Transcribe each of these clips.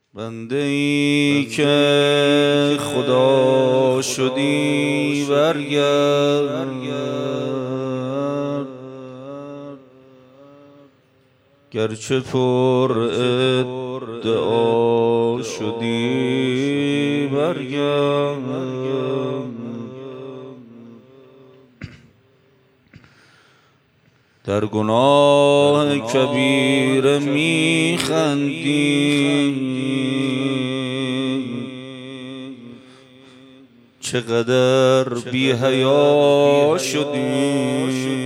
بنده ای که خدا شدی برگرد، گرچه پر ادعا شدی برگرد. در گناه کبیره میخندی، چقدر بی حیا شدی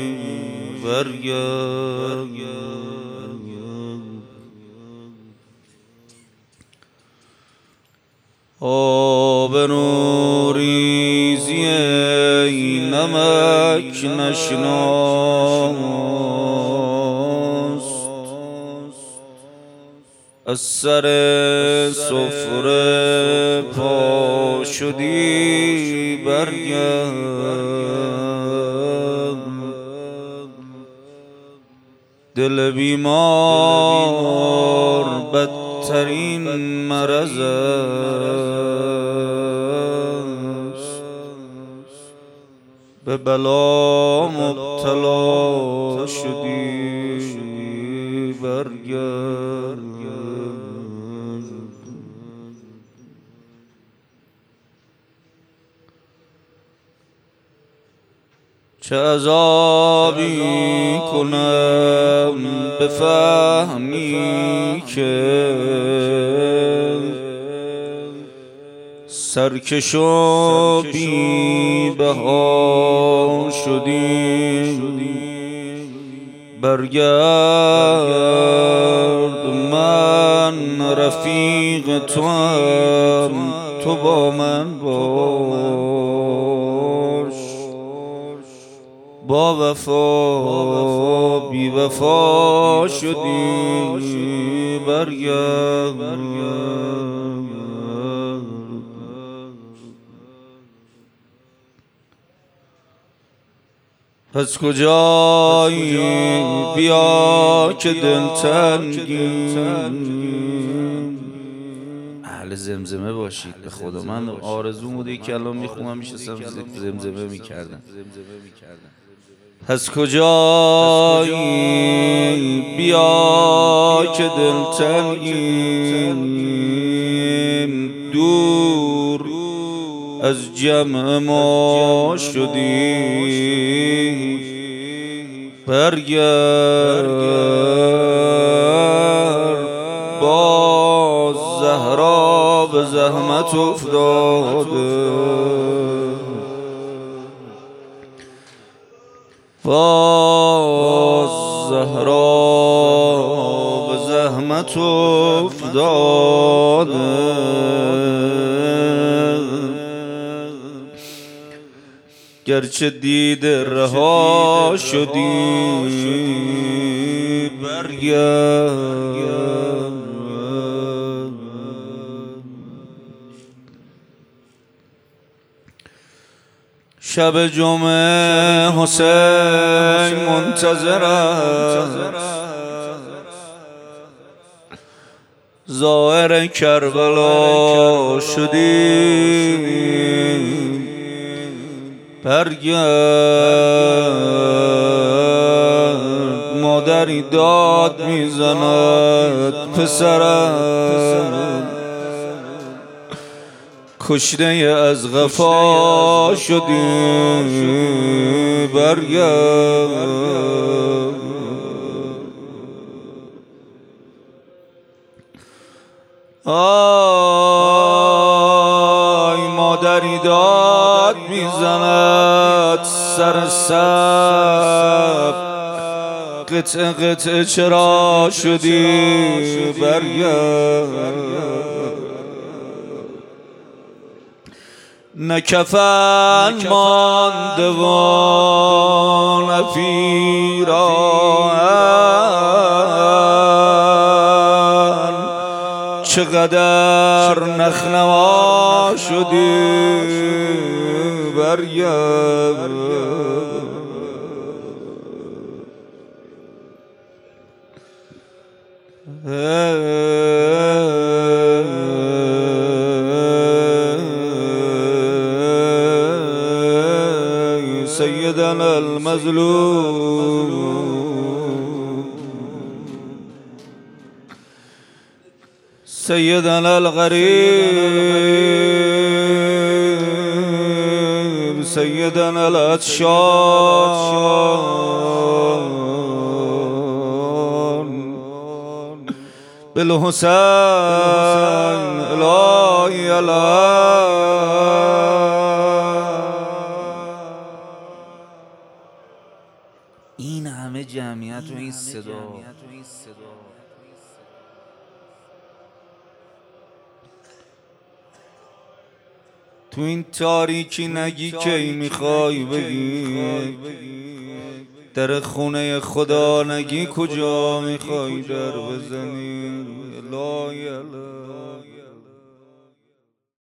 برگرد. آبرو ریزی ای نمک نشناس، از سر سفره پا شدی برگرد. دل بیمار بدترین مرض است، به بلا مبتلا شدی برگرد. چه عذابی کنم بفهمی که سرکش و بی بها شدی برگرد. من رفیق توام، تو با من باش. با وفا بی وفا شدی برگرد. پس کجایی بیا که دلتنگی اهل زمزمه باشید. به خدا من آرزو بوده که الان میخونم میشستم زمزمه میکردم. پس کجایی بیا که دلتنگیم، دور از جمع ما شدی برگرد. باز زهرا به زحمت افتاده، باز زهرا به زحمت افتاده. گرچه دیده رها شدی برگرد. شب جمعه حسین منتظر است، ظاهر کربلا شدی برگرد. مادری داد میزند پسرم، کشته از غفا شدی برگرد. آی مادری داد میزند سر سب، قطعه قطعه چرا شدی برگرد. نه کفن مانده و نه پیراهن، چقدر نخنما شدی برگرد. المظلوم سيدنا الغريب سيدنا العطشان بالحسين الهی این همه جمعیت و این صدا تو این تاریکی نگی کی میخوای بگی در خونه خدا نگی کجا میخوای در بزنی لا